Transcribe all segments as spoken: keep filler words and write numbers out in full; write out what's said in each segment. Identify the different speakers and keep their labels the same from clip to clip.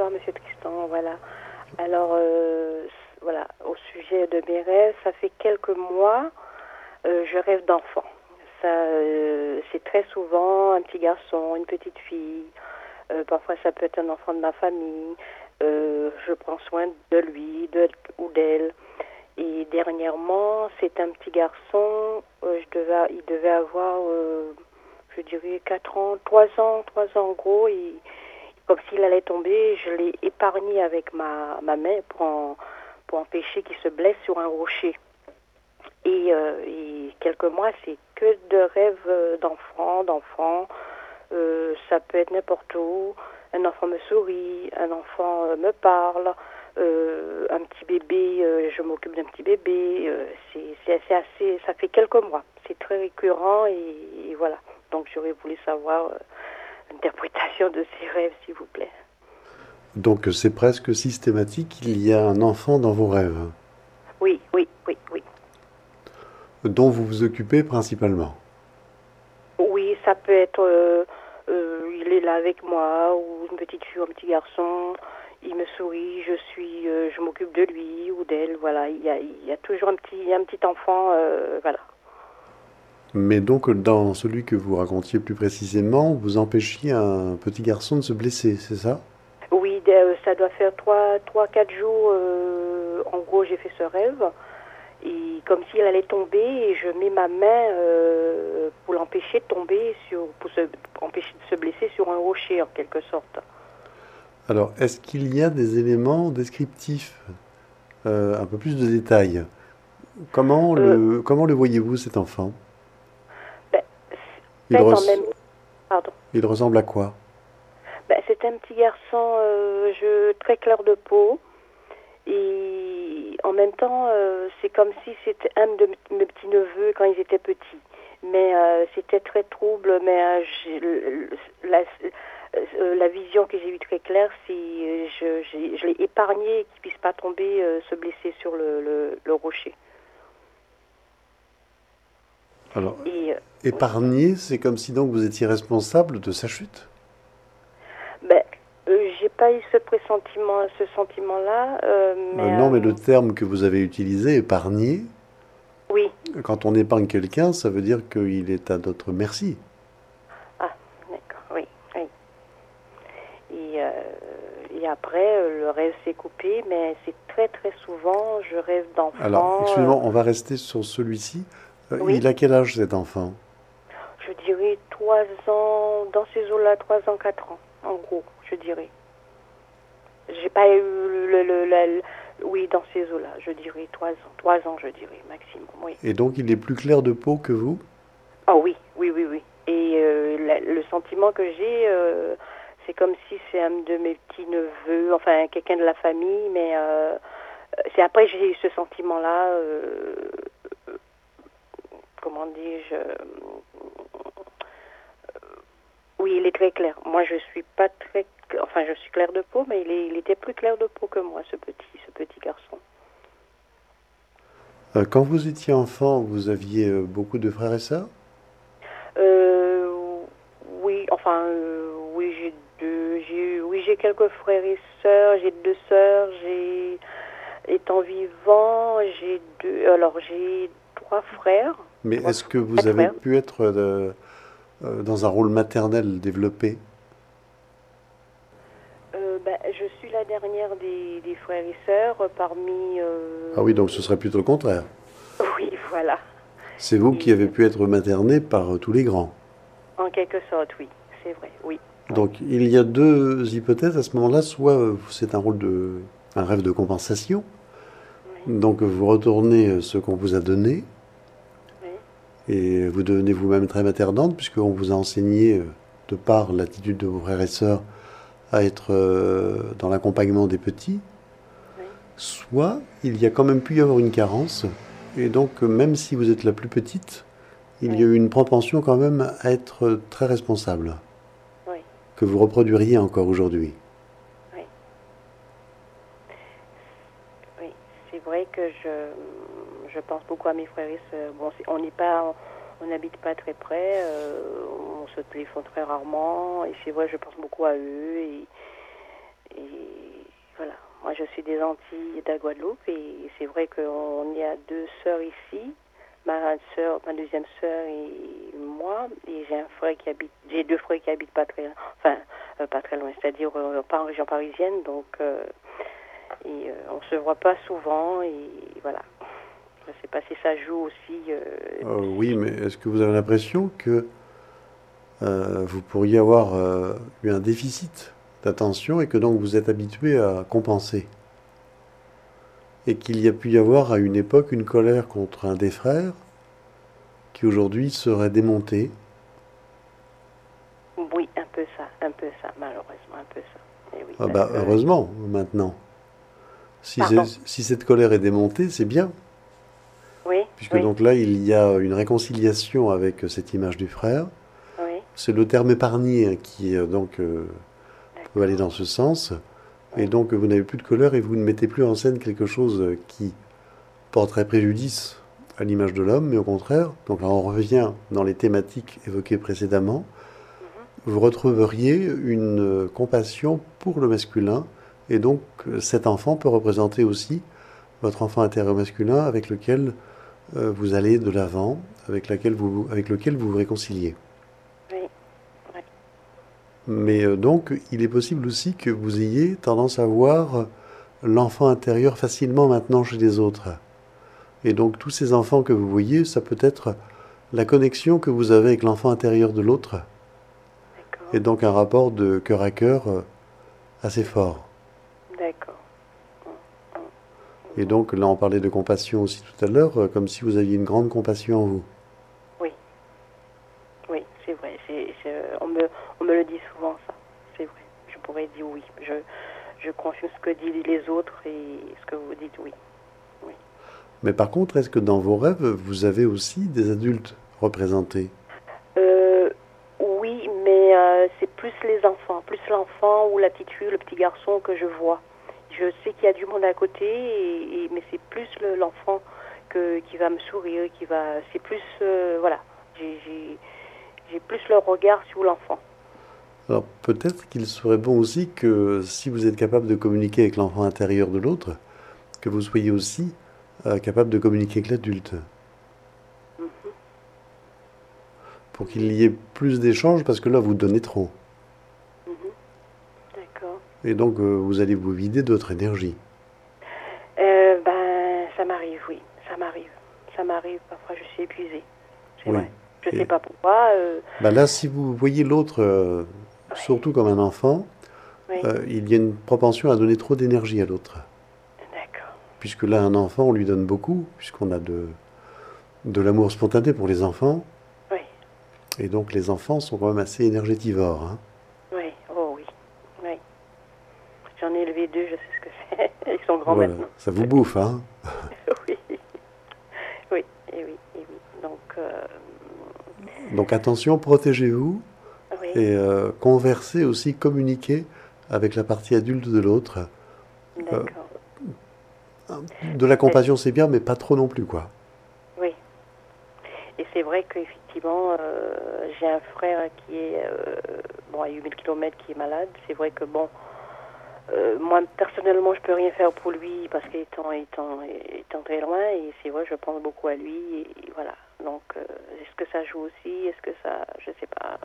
Speaker 1: bonsoir, Monsieur Tristan. Voilà. Alors, euh, voilà, au sujet de mes rêves, ça fait quelques mois, euh, je rêve d'enfant. Ça, euh, c'est très souvent un petit garçon, une petite fille. Euh, parfois, ça peut être un enfant de ma famille. Euh, je prends soin de lui, de ou d'elle. Et dernièrement, c'est un petit garçon. Euh, je devais, il devait avoir, euh, je dirais, quatre ans, trois ans, trois ans en gros. Et comme s'il allait tomber, je l'ai épargné avec ma, ma main pour, en, pour empêcher qu'il se blesse sur un rocher. Et, euh, et quelques mois, c'est que de rêves d'enfants, d'enfants. Euh, ça peut être n'importe où. Un enfant me sourit, un enfant euh, me parle, euh, un petit bébé, euh, je m'occupe d'un petit bébé. Euh, c'est, c'est, c'est assez, ça fait quelques mois. C'est très récurrent et, et voilà. Donc j'aurais voulu savoir euh, l'interprétation de ces rêves, s'il vous plaît.
Speaker 2: Donc c'est presque systématique, il y a un enfant dans vos rêves,
Speaker 1: Oui, oui, oui, oui.
Speaker 2: dont vous vous occupez principalement.
Speaker 1: Oui, ça peut être, euh, euh, il est là avec moi, ou une petite fille ou un petit garçon, il me sourit, je suis, euh, je m'occupe de lui ou d'elle, voilà. Il y a, il y a toujours un petit, un petit enfant, euh, voilà.
Speaker 2: Mais donc dans celui que vous racontiez plus précisément, vous empêchiez un petit garçon de se blesser, c'est ça?
Speaker 1: Oui, de- euh, ça doit faire trois, trois, quatre jours, euh, en gros, j'ai fait ce rêve, et comme s'il allait tomber, et je mets ma main euh, pour l'empêcher de tomber, sur, pour, se, pour empêcher de se blesser sur un rocher, en quelque sorte.
Speaker 2: Alors, est-ce qu'il y a des éléments descriptifs, euh, un peu plus de détails? Comment
Speaker 1: Euh,
Speaker 2: le, comment le voyez-vous cet enfant?
Speaker 1: ben,
Speaker 2: Il,
Speaker 1: fait en même
Speaker 2: res-
Speaker 1: pardon.
Speaker 2: il ressemble à quoi?
Speaker 1: Ben, c'est un petit garçon euh, je, très clair de peau et en même temps euh, c'est comme si c'était un de mes mes petits neveux quand ils étaient petits. Mais euh, c'était très trouble. Mais euh, j'ai- le- le- la, euh, la vision que j'ai eue très claire, c'est euh, je, j'ai- je l'ai épargné qu'il puisse pas tomber, euh, se blesser sur le, le, le rocher.
Speaker 2: Alors,
Speaker 1: Et euh, oui.
Speaker 2: épargné, c'est comme si donc vous étiez responsable de sa chute.
Speaker 1: Ben, euh, j'ai pas eu ce pressentiment, ce sentiment-là, euh,
Speaker 2: Euh,
Speaker 1: mais
Speaker 2: non, mais
Speaker 1: euh,
Speaker 2: le terme que vous avez utilisé, épargné,
Speaker 1: oui.
Speaker 2: quand on épargne quelqu'un, ça veut dire qu'il est à notre merci.
Speaker 1: Ah, d'accord, oui, oui. Et, euh, et après, euh, le rêve s'est coupé, mais c'est très très souvent, je rêve
Speaker 2: Alors,
Speaker 1: d'enfants. euh,
Speaker 2: excusez-moi, on va rester sur celui-ci. Euh,
Speaker 1: oui,
Speaker 2: il a quel âge cet enfant?
Speaker 1: je dirais trois ans, dans ces eaux-là, trois ans, quatre ans, en gros, je dirais. J'ai pas eu le, le, le- la- le- oui, dans ces eaux-là, je dirais trois ans, trois ans, je dirais, maximum, oui.
Speaker 2: Et donc, il est plus clair de peau que vous?
Speaker 1: Oh oui, oui, oui, oui. Et euh, la- le sentiment que j'ai, euh, c'est comme si c'est un de mes petits neveux, enfin quelqu'un de la famille, mais euh, c'est après j'ai eu ce sentiment-là. Euh, comment dis-je euh, Oui, il est très clair. Moi, je suis pas très, enfin, je suis clair de peau, mais il, est, il était plus clair de peau que moi, ce petit, ce petit garçon.
Speaker 2: Euh, quand vous étiez enfant, vous aviez euh, beaucoup de frères et sœurs?
Speaker 1: Euh, oui, enfin, euh, oui, j'ai deux, j'ai, oui, j'ai quelques frères et sœurs. J'ai deux sœurs. J'ai, étant vivant, j'ai deux. Alors, j'ai trois frères,
Speaker 2: Mais
Speaker 1: trois,
Speaker 2: est-ce que vous
Speaker 1: quatre
Speaker 2: avez
Speaker 1: frères.
Speaker 2: pu être euh, euh, dans un rôle maternel développé?
Speaker 1: Euh, ben, je suis la dernière des, des frères et sœurs euh, parmi.
Speaker 2: Ah oui, donc
Speaker 1: euh,
Speaker 2: ce serait plutôt le contraire.
Speaker 1: Oui, voilà.
Speaker 2: C'est vous qui avez
Speaker 1: Et
Speaker 2: pu être materné par euh, tous les grands.
Speaker 1: en quelque sorte, oui, c'est vrai, oui, oui,
Speaker 2: Donc il y a deux hypothèses à ce moment-là. Soit euh, c'est un rôle de, un rêve de compensation.
Speaker 1: oui,
Speaker 2: Donc vous retournez euh, ce qu'on vous a donné
Speaker 1: oui,
Speaker 2: et vous devenez vous-même très maternante puisqu'on vous a enseigné, euh, de par l'attitude de vos frères et sœurs, à être euh, dans l'accompagnement des petits.
Speaker 1: oui,
Speaker 2: Soit il y a quand même pu y avoir une carence et donc euh, même si vous êtes la plus petite, il y a
Speaker 1: oui,
Speaker 2: eu une propension quand même à être euh, très responsable,
Speaker 1: oui,
Speaker 2: que vous reproduiriez encore aujourd'hui.
Speaker 1: oui. Oui, c'est vrai que je, je pense beaucoup à mes frères et sœurs. Bon, c'est- on n'est pas, on n'habite pas très près, euh, on se téléphone très rarement, et c'est vrai, je pense beaucoup à eux, et, et moi je suis des Antilles, de la Guadeloupe, et c'est vrai qu'on y a deux sœurs ici, ma sœur, ma deuxième sœur et moi, et j'ai un frère qui habite, j'ai deux frères qui habitent pas très, enfin euh, pas très loin, c'est-à-dire euh, pas en région parisienne, donc euh, et euh, on se voit pas souvent, et voilà. Je sais pas si ça joue aussi. Euh,
Speaker 2: Euh, oui, mais est-ce que vous avez l'impression que euh, vous pourriez avoir euh, eu un déficit d'attention et que donc vous êtes habitué à compenser? Et qu'il y a pu y avoir à une époque une colère contre un des frères qui aujourd'hui serait démonté?
Speaker 1: Oui, un peu ça, un peu ça, malheureusement, un peu ça. Et oui,
Speaker 2: Ah
Speaker 1: parce
Speaker 2: bah
Speaker 1: que...
Speaker 2: heureusement, maintenant. Si,
Speaker 1: Pardon.
Speaker 2: c'est- si cette colère est démontée, c'est bien.
Speaker 1: Oui,
Speaker 2: Puisque
Speaker 1: oui,
Speaker 2: donc là, il y a une réconciliation avec cette image du frère.
Speaker 1: oui,
Speaker 2: C'est le terme épargné hein, qui euh, donc euh, peut aller
Speaker 1: d'accord.
Speaker 2: dans ce sens. Et
Speaker 1: Oui,
Speaker 2: donc vous n'avez plus de colère et vous ne mettez plus en scène quelque chose euh, qui porterait préjudice à l'image de l'homme, mais au contraire, donc là on revient dans les thématiques évoquées précédemment,
Speaker 1: mhm,
Speaker 2: vous retrouveriez une euh, compassion pour le masculin, et donc euh, cet enfant peut représenter aussi votre enfant intérieur masculin avec lequel euh, vous allez de l'avant, avec, laquelle vous, avec lequel vous vous réconciliez.
Speaker 1: oui, oui,
Speaker 2: Mais euh, donc, il est possible aussi que vous ayez tendance à voir l'enfant intérieur facilement maintenant chez les autres. Et donc, tous ces enfants que vous voyez, ça peut être la connexion que vous avez avec l'enfant intérieur de l'autre, et
Speaker 1: d'accord,
Speaker 2: donc un rapport de cœur à cœur euh, assez fort.
Speaker 1: d'accord.
Speaker 2: Et donc, là, on parlait de compassion aussi tout à l'heure, euh, comme si vous aviez une grande compassion en vous.
Speaker 1: Oui, oui, c'est vrai. C'est, c'est- on me, on me le dit souvent, ça. C'est vrai. Je pourrais dire oui. Je, je confirme ce que disent les autres et ce que vous dites, oui. Oui.
Speaker 2: Mais par contre, est-ce que dans vos rêves, vous avez aussi des adultes représentés?
Speaker 1: Euh, oui, mais euh, c'est plus les enfants, plus l'enfant ou la petite fille, le petit garçon que je vois. Je sais qu'il y a du monde à côté, et, et- mais c'est plus le- l'enfant que, qui va me sourire, qui va. C'est plus, euh, voilà, j'ai, j'ai, j'ai plus le regard sur l'enfant.
Speaker 2: Alors peut-être qu'il serait bon aussi que si vous êtes capable de communiquer avec l'enfant intérieur de l'autre, que vous soyez aussi euh, capable de communiquer avec l'adulte,
Speaker 1: Mhm.
Speaker 2: pour qu'il y ait plus d'échanges, parce que là vous donnez trop.
Speaker 1: Mhm. D'accord.
Speaker 2: Et donc euh, vous allez vous vider de votre énergie.
Speaker 1: Euh, ben, ça m'arrive, oui, ça m'arrive, ça m'arrive. Parfois, je suis épuisée. C'est
Speaker 2: Oui.
Speaker 1: vrai. Je sais
Speaker 2: Et
Speaker 1: pas pourquoi. Euh,
Speaker 2: bah là, si vous voyez l'autre euh,
Speaker 1: ouais,
Speaker 2: surtout comme un enfant,
Speaker 1: oui,
Speaker 2: euh, il y a une propension à donner trop d'énergie à l'autre.
Speaker 1: d'accord.
Speaker 2: Puisque là, un enfant, on lui donne beaucoup, puisqu'on a de, de l'amour spontané pour les enfants.
Speaker 1: Oui.
Speaker 2: Et donc les enfants sont quand même assez énergétivores, hein.
Speaker 1: Oui, oh oui, oui. J'en ai élevé deux, je sais ce que c'est. Ils sont grands
Speaker 2: Voilà,
Speaker 1: maintenant.
Speaker 2: ça vous bouffe, hein.
Speaker 1: Oui, oui, et oui, et oui. Donc, euh,
Speaker 2: Donc attention, protégez-vous
Speaker 1: oui,
Speaker 2: et euh, conversez aussi, communiquez avec la partie adulte de l'autre. Euh,
Speaker 1: d'accord.
Speaker 2: de la
Speaker 1: Mais,
Speaker 2: compassion, c'est bien, mais pas trop non plus, quoi.
Speaker 1: oui, et c'est vrai qu'effectivement, euh, j'ai un frère qui est, euh, bon, à huit mille kilomètres, qui est malade. C'est vrai que, bon, euh, moi, personnellement, je peux rien faire pour lui parce qu'il étant, étant, étant très loin, et c'est vrai, je pense beaucoup à lui, et, et voilà. Donc, euh, est-ce que ça joue aussi? Est-ce que ça, je sais pas.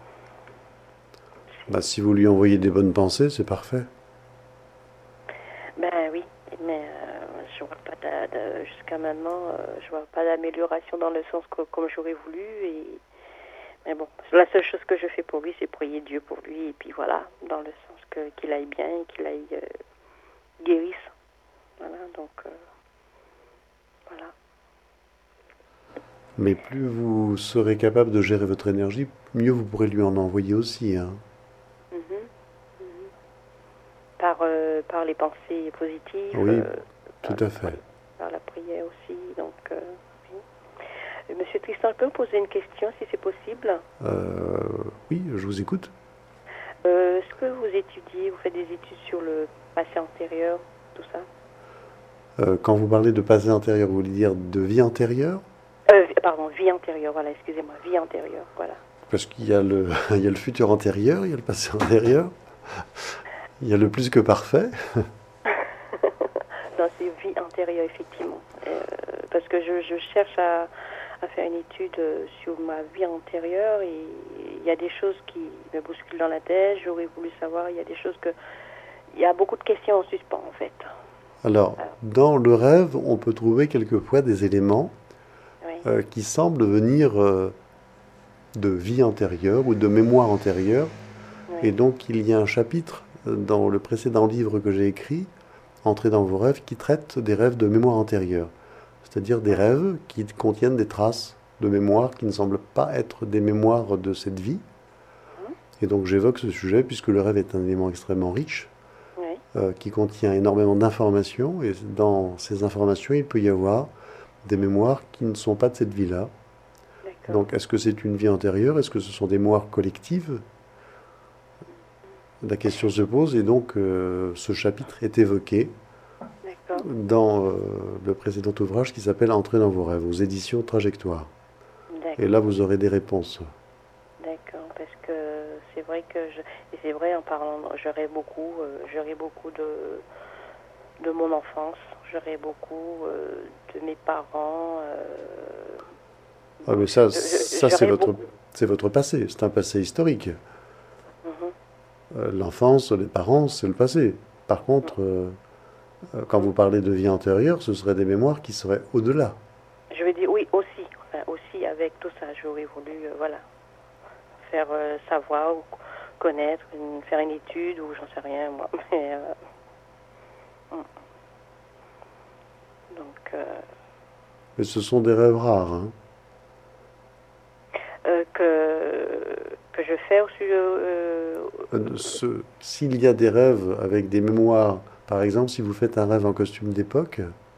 Speaker 2: Bah, si vous lui envoyez des bonnes pensées, c'est parfait.
Speaker 1: Ben oui, mais euh, je vois pas d'a- d'a- jusqu'à maintenant, euh, je vois pas d'amélioration dans le sens que, comme j'aurais voulu. Et mais bon, la seule chose que je fais pour lui, c'est prier Dieu pour lui, et puis voilà, dans le sens que qu'il aille bien, qu'il aille euh, guérisse. Voilà, donc euh, voilà.
Speaker 2: Mais plus vous serez capable de gérer votre énergie, mieux vous pourrez lui en envoyer aussi, hein.
Speaker 1: Mhm, mhm. Par euh, par les pensées positives,
Speaker 2: Oui,
Speaker 1: euh,
Speaker 2: tout
Speaker 1: par,
Speaker 2: à
Speaker 1: oui,
Speaker 2: fait.
Speaker 1: par la prière aussi. Donc, euh, oui. Euh, Monsieur Tristan, je peux vous poser une question, si c'est possible?
Speaker 2: Euh, oui, je vous écoute.
Speaker 1: Euh, Est-ce que vous étudiez, vous faites des études sur le passé antérieur, tout ça?
Speaker 2: Euh, quand vous parlez de passé antérieur, vous voulez dire de vie antérieure?
Speaker 1: euh, Pardon, vie antérieure, voilà, excusez-moi, vie antérieure, voilà.
Speaker 2: Parce qu'il y a le, il y a le futur antérieur, il y a le passé antérieur, il y a le plus que parfait.
Speaker 1: dans ces vies antérieures, effectivement. Euh, parce que je, je cherche à, à faire une étude sur ma vie antérieure et il y a des choses qui me bousculent dans la tête. J'aurais voulu savoir, il y a des choses que... Il y a beaucoup de questions en suspens, en fait.
Speaker 2: Alors,
Speaker 1: Alors,
Speaker 2: dans le rêve, on peut trouver quelquefois des éléments
Speaker 1: oui,
Speaker 2: euh, qui semblent venir euh, de vie antérieure ou de mémoire antérieure. Et
Speaker 1: oui,
Speaker 2: donc, il y a un chapitre euh, dans le précédent livre que j'ai écrit, Entrer dans vos rêves, qui traite des rêves de mémoire antérieure. C'est-à-dire des rêves qui contiennent des traces de mémoire qui ne semblent pas être des mémoires de cette vie.
Speaker 1: mhm,
Speaker 2: Et donc, j'évoque ce sujet puisque le rêve est un élément extrêmement riche,
Speaker 1: oui,
Speaker 2: euh, qui contient énormément d'informations. Et dans ces informations, il peut y avoir des mémoires qui ne sont pas de cette vie-là.
Speaker 1: d'accord,
Speaker 2: Donc, est-ce que c'est une vie antérieure? Est-ce que ce sont des mémoires collectives? La question se pose et donc euh, ce chapitre est évoqué
Speaker 1: d'accord,
Speaker 2: dans euh, le précédent ouvrage qui s'appelle Entrer dans vos rêves, aux éditions Trajectoire. Et là,
Speaker 1: d'accord,
Speaker 2: vous aurez des réponses.
Speaker 1: d'accord, parce que c'est vrai que je... Et c'est vrai, en parlant, j'aurais beaucoup, euh, j'aurais beaucoup de, de mon enfance, j'aurais beaucoup euh, de mes parents, euh,
Speaker 2: Ah, mais ça,
Speaker 1: je- je-
Speaker 2: ça c'est
Speaker 1: j'aurais
Speaker 2: votre,
Speaker 1: beaucoup...
Speaker 2: c'est votre passé. C'est un passé historique.
Speaker 1: Mhm,
Speaker 2: Euh, L'enfance, les parents, c'est le passé. Par contre, euh, euh, quand
Speaker 1: mhm.
Speaker 2: vous parlez de vie antérieure, ce seraient des mémoires qui seraient au-delà.
Speaker 1: Je veux dire, oui, aussi, enfin, aussi avec tout ça, j'aurais voulu, euh, voilà, faire euh, savoir ou connaître, une- faire une étude ou j'en sais rien, moi. Mais, euh, mm. donc, euh,
Speaker 2: Mais ce sont des rêves rares, hein.
Speaker 1: euh, que, que je fais au sujet... euh,
Speaker 2: Euh, ce- S'il y a des rêves avec des mémoires, par exemple, si vous faites un rêve en costume d'époque,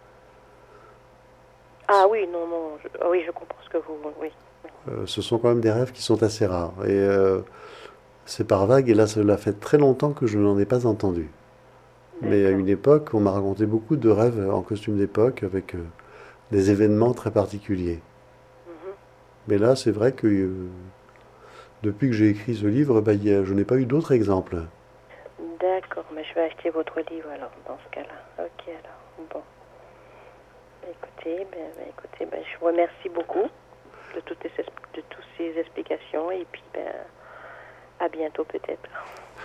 Speaker 1: ah oui, non, non, je, ah oui, je comprends ce que vous... Oui,
Speaker 2: euh, ce sont quand même des rêves qui sont assez rares. Et euh, c'est par vague, et là, cela fait très longtemps que je n'en ai pas entendu. Mais à
Speaker 1: d'accord.
Speaker 2: une époque, on m'a raconté beaucoup de rêves en costume d'époque avec euh, des événements très particuliers.
Speaker 1: Mhm.
Speaker 2: Mais là, c'est vrai que euh, depuis que j'ai écrit ce livre, bah, il y a- je n'ai pas eu d'autres exemples.
Speaker 1: D'accord, mais je vais acheter votre livre alors, dans ce cas-là. Ok, alors, bon. Bah, écoutez, ben, ben, écoutez, ben, je vous remercie beaucoup de toutes ces, de toutes ces explications et puis, ben, à bientôt peut-être.